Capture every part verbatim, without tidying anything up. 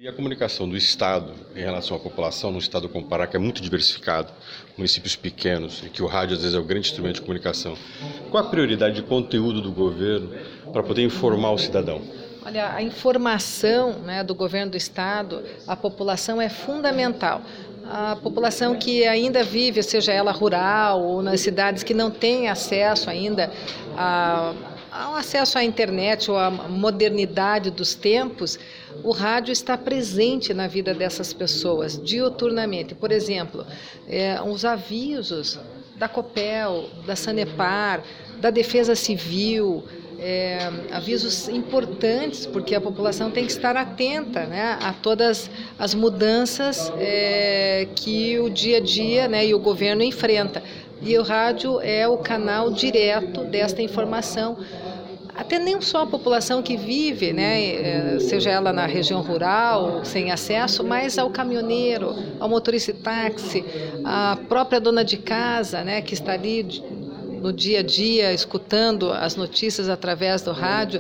E a comunicação do Estado em relação à população, no Estado como o Pará, que é muito diversificado, municípios pequenos, e que o rádio às vezes é o grande instrumento de comunicação, qual a prioridade de conteúdo do governo para poder informar o cidadão? Olha, a informação, né, do governo do Estado, a população é fundamental. A população que ainda vive, seja ela rural ou nas cidades que não tem acesso ainda a, ao acesso à internet ou à modernidade dos tempos, o rádio está presente na vida dessas pessoas diuturnamente. Por exemplo, é, os avisos da Copel, da Sanepar, da Defesa Civil, É, avisos importantes, porque a população tem que estar atenta, né, a todas as mudanças é, que o dia a dia, né, e o governo enfrenta. E o rádio é o canal direto desta informação. Até nem só a população que vive, né, seja ela na região rural, sem acesso, mas ao caminhoneiro, ao motorista de táxi, à própria dona de casa, né, que está ali no dia a dia, escutando as notícias através do rádio,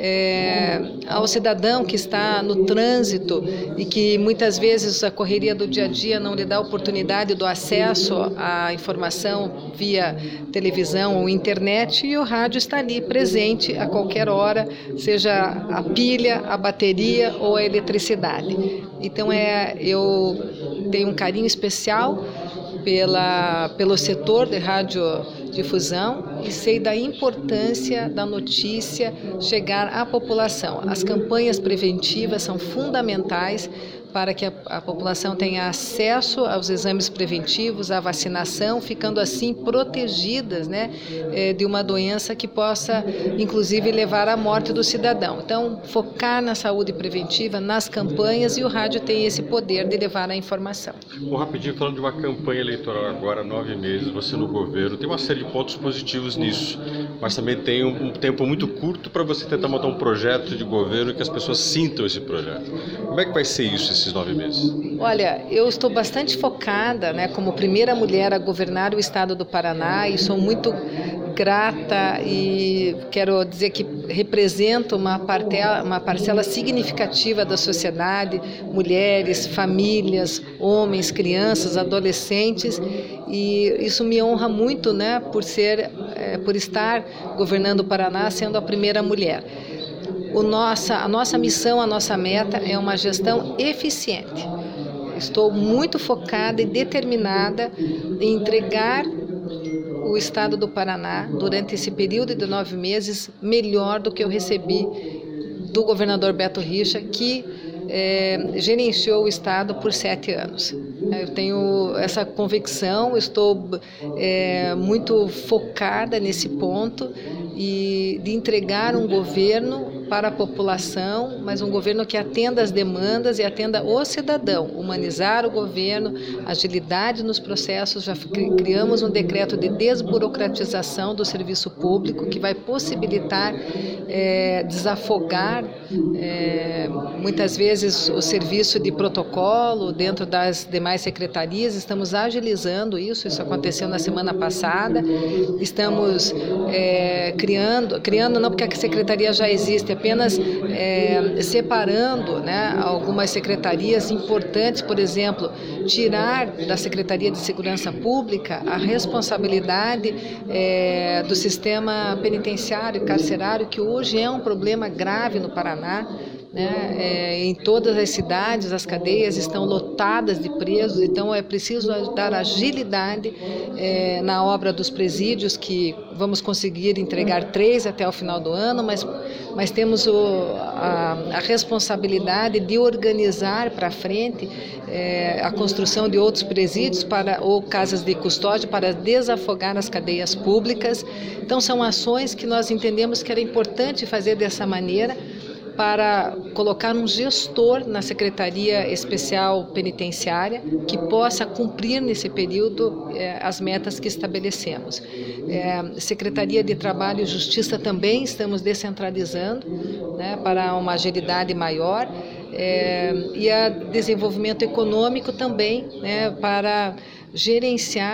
é, ao cidadão que está no trânsito e que muitas vezes a correria do dia a dia não lhe dá oportunidade do acesso à informação via televisão ou internet, e o rádio está ali presente a qualquer hora, seja a pilha, a bateria ou a eletricidade. Então é, eu tenho um carinho especial pela, pelo setor de radiodifusão e sei da importância da notícia chegar à população. As campanhas preventivas são fundamentais para que a, a população tenha acesso aos exames preventivos, à vacinação, ficando assim protegidas, né, eh, de uma doença que possa, inclusive, levar à morte do cidadão. Então, focar na saúde preventiva, nas campanhas, e o rádio tem esse poder de levar a informação. Bom, rapidinho, falando de uma campanha eleitoral agora, nove meses, você no governo, tem uma série de pontos positivos nisso, mas também tem um, um tempo muito curto para você tentar montar um projeto de governo que as pessoas sintam esse projeto. Como é que vai ser isso, esses nove meses? Olha, eu estou bastante focada, né, como primeira mulher a governar o estado do Paraná, e sou muito grata e quero dizer que represento uma parcela, uma parcela significativa da sociedade, mulheres, famílias, homens, crianças, adolescentes, e isso me honra muito, né, por ser, é, por estar governando o Paraná sendo a primeira mulher. O nossa, a nossa missão, a nossa meta é uma gestão eficiente. Estou muito focada e determinada em entregar o estado do Paraná, durante esse período de nove meses, melhor do que eu recebi do governador Beto Richa, que é, gerenciou o estado por sete anos. Eu tenho essa convicção, estou é, muito focada nesse ponto e de entregar um governo para a população, mas um governo que atenda às demandas e atenda o cidadão, humanizar o governo, agilidade nos processos. Já criamos um decreto de desburocratização do serviço público que vai possibilitar é, desafogar é, muitas vezes o serviço de protocolo dentro das demais secretarias. Estamos agilizando isso, isso aconteceu na semana passada. Estamos é, criando, criando não porque a secretaria já existe, apenas é, separando, né, algumas secretarias importantes, por exemplo, tirar da Secretaria de Segurança Pública a responsabilidade é, do sistema penitenciário e carcerário, que hoje é um problema grave no Paraná. Né? É, em todas as cidades as cadeias estão lotadas de presos, então é preciso dar agilidade é, na obra dos presídios, que vamos conseguir entregar três até o final do ano, mas, mas temos o, a, a responsabilidade de organizar para frente é, a construção de outros presídios para, ou casas de custódia para desafogar as cadeias públicas. Então são ações que nós entendemos que era importante fazer dessa maneira, para colocar um gestor na Secretaria Especial Penitenciária que possa cumprir nesse período eh, as metas que estabelecemos. Eh, Secretaria de Trabalho e Justiça também estamos descentralizando, né, para uma agilidade maior, eh, e a desenvolvimento econômico também, né, para gerenciar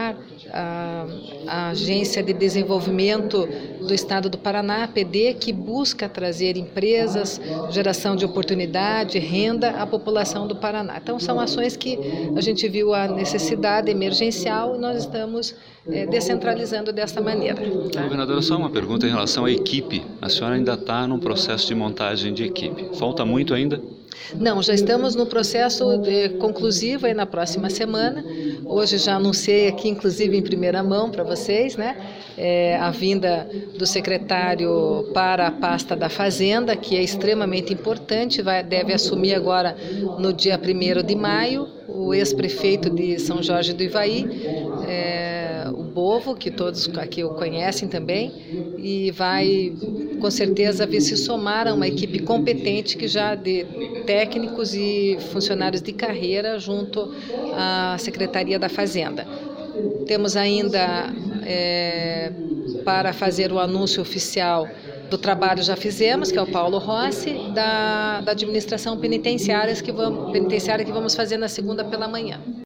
a, a Agência de Desenvolvimento do Estado do Paraná, a P D, que busca trazer empresas, geração de oportunidade, renda à população do Paraná. Então, são ações que a gente viu a necessidade emergencial e nós estamos é, descentralizando desta maneira. Tá? Governadora, só uma pergunta em relação à equipe. A senhora ainda está num processo de montagem de equipe. Falta muito ainda? Não, já estamos no processo de, conclusivo aí na próxima semana. Hoje já anunciei aqui, inclusive em primeira mão para vocês, né, é, a vinda do secretário para a pasta da Fazenda, que é extremamente importante, vai, deve assumir agora no dia primeiro de maio, o ex-prefeito de São Jorge do Ivaí, é, o Bovo, que todos aqui o conhecem também, e vai com certeza vir se somar a uma equipe competente que já de técnicos e funcionários de carreira junto à Secretaria da Fazenda. Temos ainda é, para fazer o anúncio oficial do trabalho, já fizemos, que é o Paulo Rossi, da, da administração penitenciária que, vamos, penitenciária que vamos fazer na segunda pela manhã.